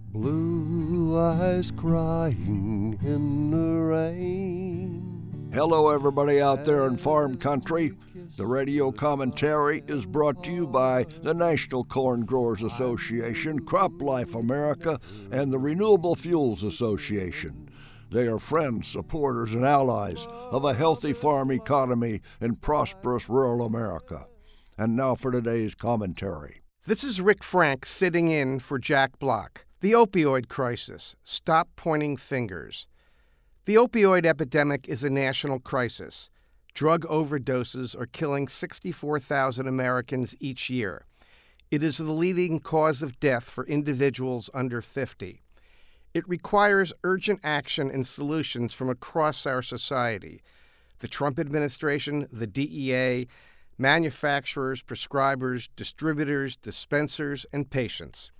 Blue eyes crying in the rain. Hello, everybody out there in farm country. The radio commentary is brought to you by the National Corn Growers Association, CropLife America, and the Renewable Fuels Association. They are friends, supporters, and allies of a healthy farm economy in prosperous rural America. And now for today's commentary. This is Rick Frank sitting in for Jack Block. The opioid crisis. Stop pointing fingers. The opioid epidemic is a national crisis. Drug overdoses are killing 64,000 Americans each year. It is the leading cause of death for individuals under 50. It requires urgent action and solutions from across our society. The Trump administration, the DEA, manufacturers, prescribers, distributors, dispensers, and patients.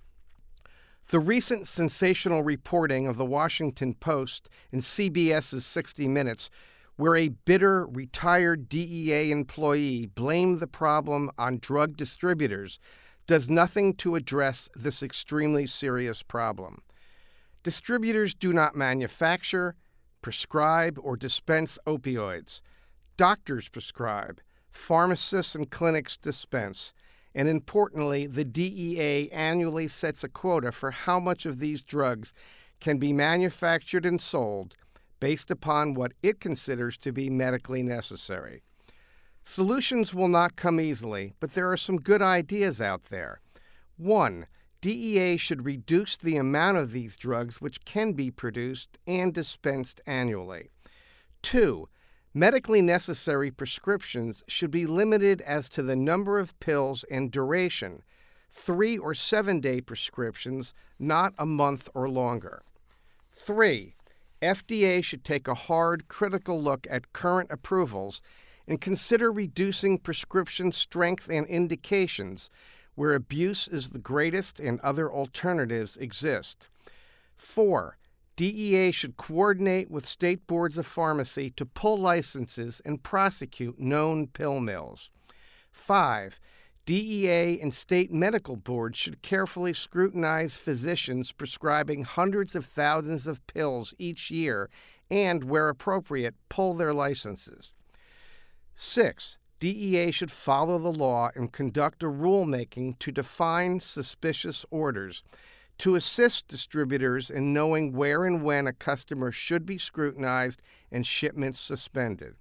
The recent sensational reporting of the Washington Post and CBS's 60 Minutes, where a bitter, retired DEA employee blamed the problem on drug distributors, does nothing to address this extremely serious problem. Distributors do not manufacture, prescribe, or dispense opioids. Doctors prescribe. Pharmacists and clinics dispense. And importantly, the DEA annually sets a quota for how much of these drugs can be manufactured and sold based upon what it considers to be medically necessary. Solutions will not come easily, but there are some good ideas out there. 1. DEA should reduce the amount of these drugs which can be produced and dispensed annually. 2. Medically necessary prescriptions should be limited as to the number of pills and duration, 3 or 7 day prescriptions, not a month or longer. 3. FDA should take a hard, critical look at current approvals and consider reducing prescription strength and indications where abuse is the greatest and other alternatives exist. 4. DEA should coordinate with state boards of pharmacy to pull licenses and prosecute known pill mills. 5. DEA and state medical boards should carefully scrutinize physicians prescribing hundreds of thousands of pills each year and, where appropriate, pull their licenses. 6. DEA should follow the law and conduct a rulemaking to define suspicious orders, to assist distributors in knowing where and when a customer should be scrutinized and shipments suspended.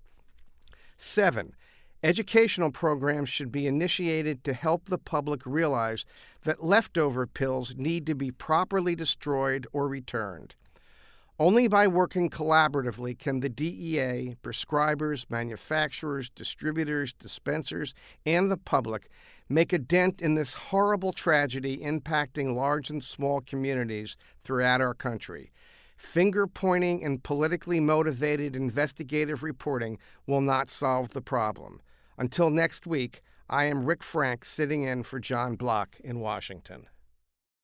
7. Educational programs should be initiated to help the public realize that leftover pills need to be properly destroyed or returned. Only by working collaboratively can the DEA, prescribers, manufacturers, distributors, dispensers, and the public make a dent in this horrible tragedy impacting large and small communities throughout our country. Finger-pointing and politically motivated investigative reporting will not solve the problem. Until next week, I am Rick Frank sitting in for John Block in Washington.